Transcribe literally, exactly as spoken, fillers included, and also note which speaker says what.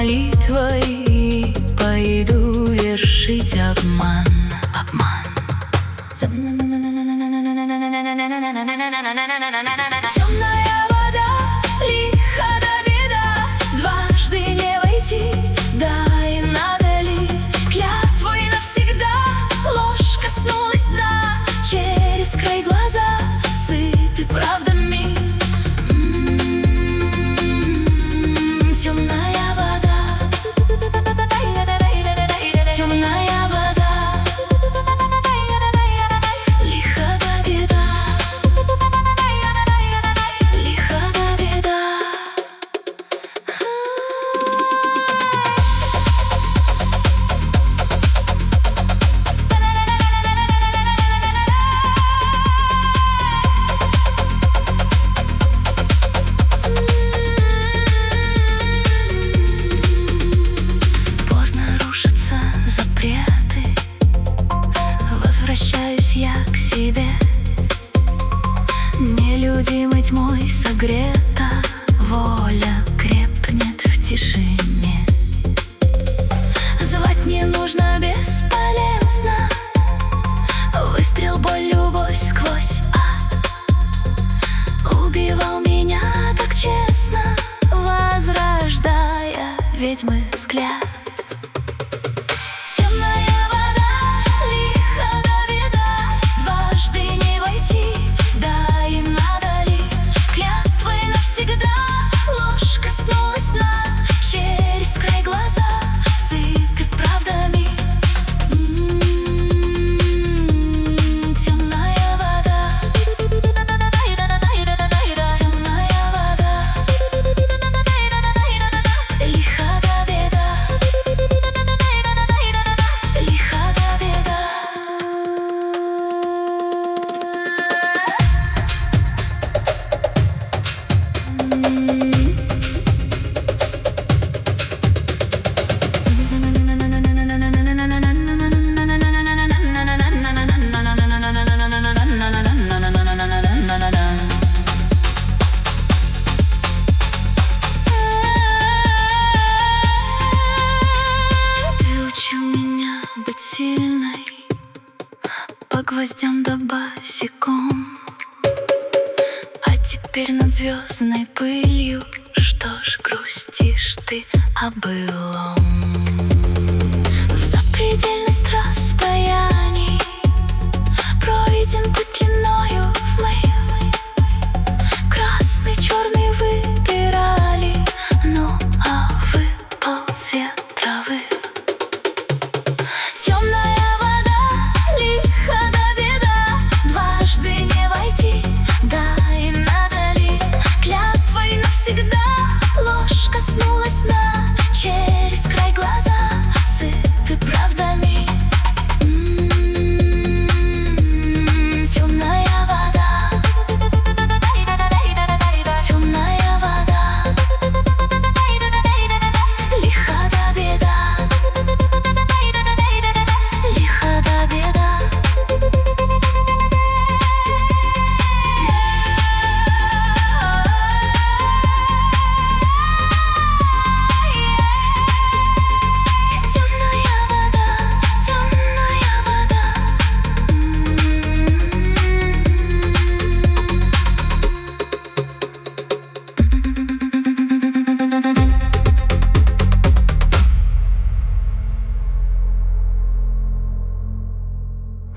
Speaker 1: молитвой пойду вершить обман, обман. Темная вода, лиха да беда, дважды не войти, да и надо ли клятвой навсегда. Ложь коснулась дна, через край глаза сыты правдами. М-м-м, темная вода, темная вода, лиха да беда, лиха да беда. Возвращаюсь я к себе, нелюдимой тьмой согрета, воля крепнет в тишине. Звать не нужно, бесполезно, выстрел, боль, любовь сквозь ад убивал меня так честно, возрождая ведьмы взгляд. Сильной, по гвоздям да босиком, а теперь над звездной пылью, что ж грустишь ты о былом? В запредельной